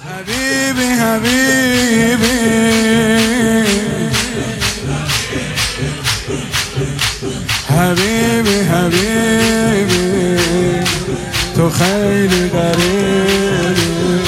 حبیبی حبیبی حبیبی حبیبی تو خیلی غریبی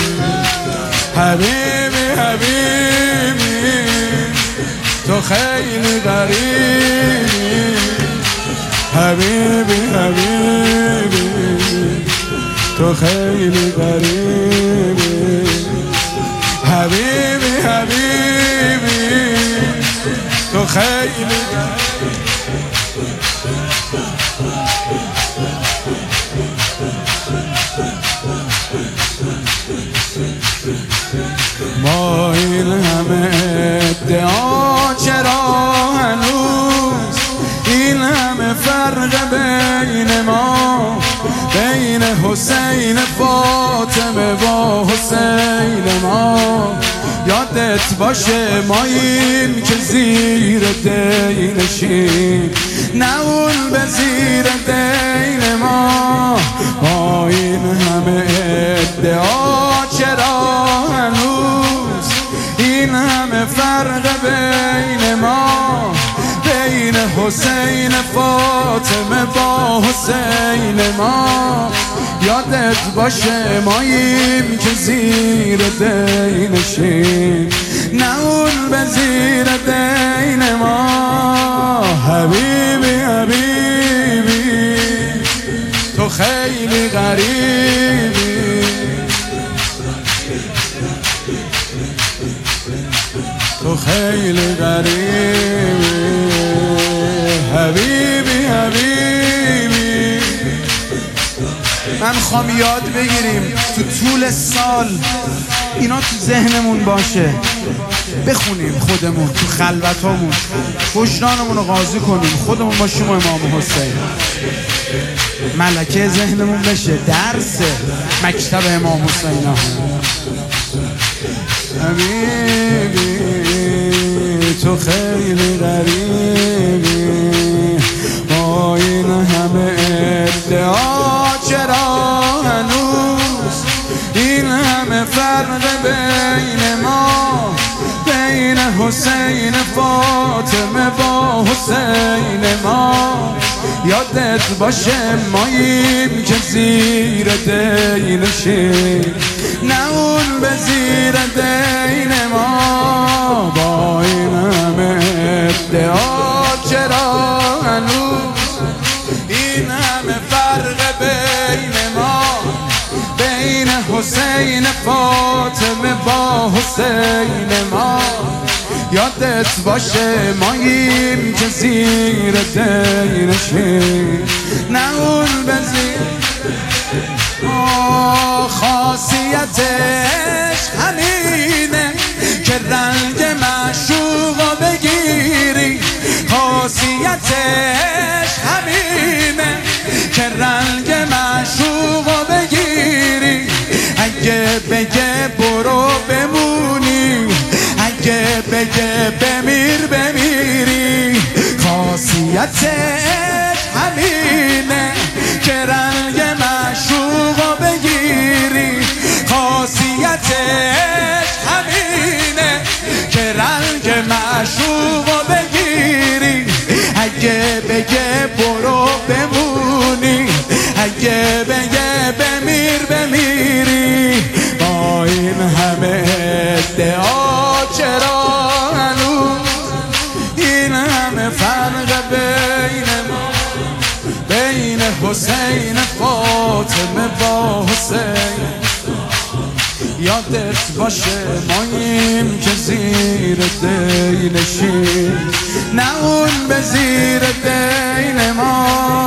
حبیبی حبیبی تو خیلی غریبی حبیبی حبیبی تو خیلی غریبی حبیبی حبیبی تو خیلی ما این همه ادعا چرا هنوز این همه فرق بین ما بین حسین فاطمه و حسین ما یادت باشه ماییم که زیر دینشیم نه اون به زیر دین ما با این همه ادعا چرا هنوز این همه فرق بین ما بین حسین فاطمه با حسین ما یادت باشه ماییم که زیر دینشیم نه اون به زیر دین ما حبیبی حبیبی تو خیلی غریبی تو خیلی غریبی حبیبی حبیبی من خوام یاد بگیریم تو طول سال اینا تو ذهنمون باشه بخونیم خودمون تو خلوتامون وجدانمون رو قاضی کنیم خودمون باشیم امام حسین ملکه ذهنمون بشه درس مکتب امام حسین حبیبی تو خیلی غریبی با این همه ادعا چرا هنوز این همه فرق بین ما بین حسین فاطمه با حسین ما یادت باشه ماییم که زیر دینشیم نه اون به زیر دین ما با این همه ادعا چرا هنوز این همه فرق بین ما بین حسین فاطمه با حسین ما یادت باشه ماییم که زیر دینشیم نه اون به زیر خاصیتش همینه که رنگ معشوقو بگیری خاصیتش همینه که رنگ معشوقو بگیری اگه بگه برو بمونی اگه بگه بمیر بمیری خاصیتش همینه که رنگ معشوقو بگیری خاصیتش همینه که رنگ معشوقو بگیری اگه بگه برو بمونی اگه بگه بمیر بمیری با این همه ادعا چرا هنوز این همه فرق بین ما بین حسین فاطمه با حسین یادت باشه ماییم که زیر دینشیم نه اون به زیر دین ما